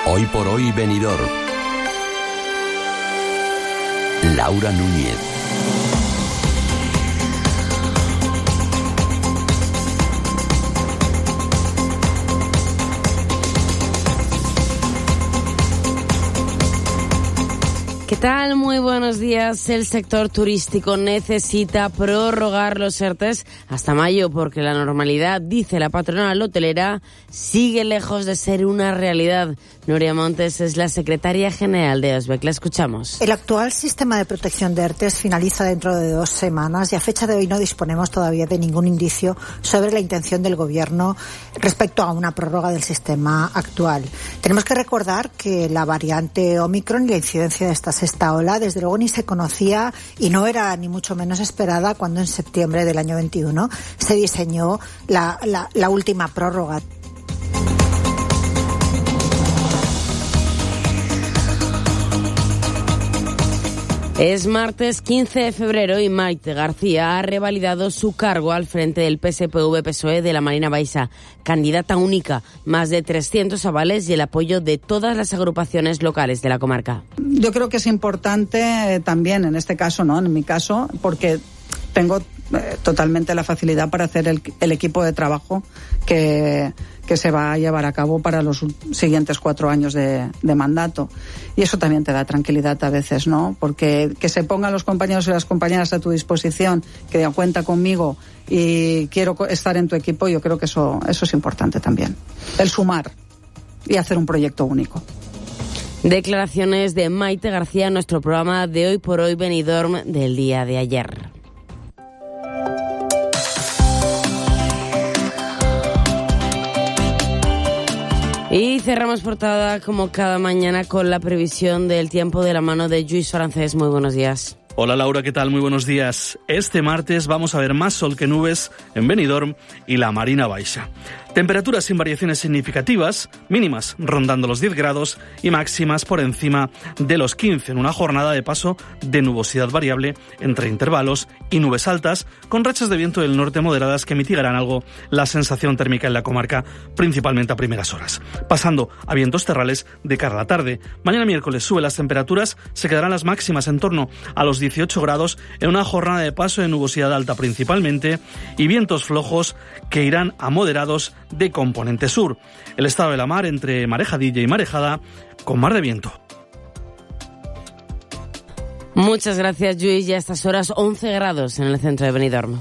Hoy por hoy Benidorm. Laura Núñez. ¿Qué tal? Muy buenos días. El sector turístico necesita prorrogar los ERTEs hasta mayo porque la normalidad, dice la patronal hotelera, sigue lejos de ser una realidad. Nuria Montes es la secretaria general de OSBEC. La escuchamos. El actual sistema de protección de ERTEs finaliza dentro de 2 semanas y a fecha de hoy no disponemos todavía de ningún indicio sobre la intención del Gobierno respecto a una prórroga del sistema actual. Tenemos que recordar que la variante Omicron y la incidencia de esta sexta ola, desde luego, ni se conocía y no era ni mucho menos esperada cuando en septiembre del año 21 se diseñó la última prórroga. Es martes 15 de febrero y Maite García ha revalidado su cargo al frente del PSPV-PSOE de la Marina Baixa, candidata única, más de 300 avales y el apoyo de todas las agrupaciones locales de la comarca. Yo creo que es importante también en este caso, ¿no? En mi caso, porque tengo totalmente la facilidad para hacer el equipo de trabajo que se va a llevar a cabo para los siguientes 4 años de mandato. Y eso también te da tranquilidad a veces, ¿no? Porque que se pongan los compañeros y las compañeras a tu disposición, que cuenta conmigo y quiero estar en tu equipo, yo creo que eso es importante también. El sumar y hacer un proyecto único. Declaraciones de Maite García en nuestro programa de Hoy por Hoy Benidorm del día de ayer. Y cerramos portada como cada mañana con la previsión del tiempo de la mano de Lluís Francés. Muy buenos días. Hola Laura, ¿qué tal? Muy buenos días. Este martes vamos a ver más sol que nubes en Benidorm y la Marina Baixa. Temperaturas sin variaciones significativas, mínimas rondando los 10 grados y máximas por encima de los 15 en una jornada de paso de nubosidad variable entre intervalos y nubes altas con rachas de viento del norte moderadas que mitigarán algo la sensación térmica en la comarca, principalmente a primeras horas. Pasando a vientos terrales de cara a la tarde. Mañana miércoles suben las temperaturas, se quedarán las máximas en torno a los 18 grados en una jornada de paso de nubosidad alta principalmente y vientos flojos que irán a moderados de componente sur. El estado de la mar entre marejadilla y marejada con mar de viento. Muchas gracias, Lluís. Y a estas horas 11 grados en el centro de Benidorm.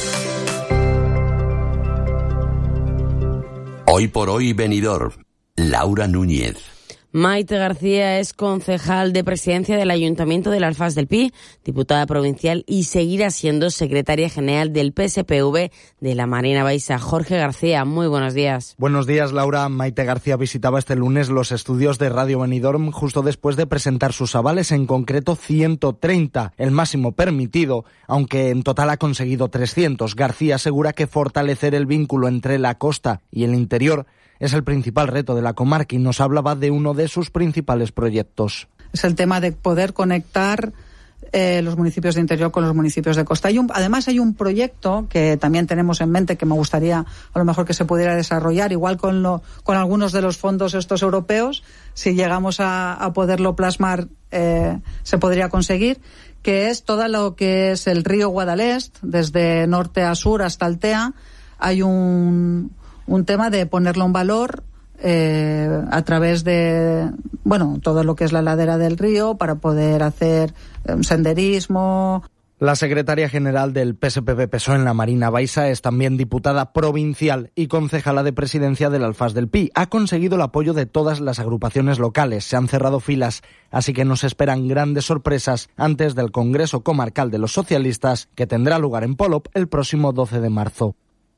Hoy por hoy Benidorm. Laura Núñez. Maite García es concejal de presidencia del Ayuntamiento del Alfaz del Pi, diputada provincial y seguirá siendo secretaria general del PSPV de la Marina Baixa. Jorge García, muy buenos días. Buenos días, Laura. Maite García visitaba este lunes los estudios de Radio Benidorm justo después de presentar sus avales, en concreto 130, el máximo permitido, aunque en total ha conseguido 300. García asegura que fortalecer el vínculo entre la costa y el interior es el principal reto de la comarca y nos hablaba de uno de sus principales proyectos. Es el tema de poder conectar los municipios de interior con los municipios de costa. Además hay un proyecto que también tenemos en mente que me gustaría a lo mejor que se pudiera desarrollar, igual con algunos de los fondos estos europeos, si llegamos a poderlo plasmar se podría conseguir, que es todo lo que es el río Guadalest, desde norte a sur hasta Altea. Hay un tema de ponerlo en valor a través de todo lo que es la ladera del río para poder hacer senderismo. La secretaria general del PSPV-PSOE en la Marina Baixa es también diputada provincial y concejala de presidencia del Alfaz del Pi. Ha conseguido el apoyo de todas las agrupaciones locales. Se han cerrado filas, así que nos esperan grandes sorpresas antes del Congreso Comarcal de los Socialistas, que tendrá lugar en Polop el próximo 12 de marzo.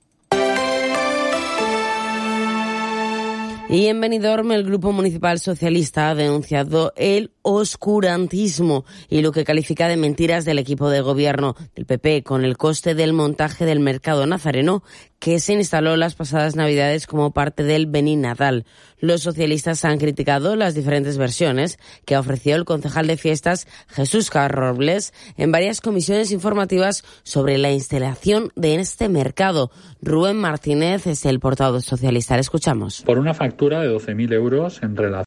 Y en Benidorm, el Grupo Municipal Socialista ha denunciado el oscurantismo y lo que califica de mentiras del equipo de gobierno del PP con el coste del montaje del mercado nazareno que se instaló las pasadas Navidades como parte del Beni Nadal. Los socialistas han criticado las diferentes versiones que ofreció el concejal de fiestas Jesús Robles en varias comisiones informativas sobre la instalación de este mercado. Rubén Martínez es el portavoz socialista. Le escuchamos. Por una factura de 12.000 euros en relación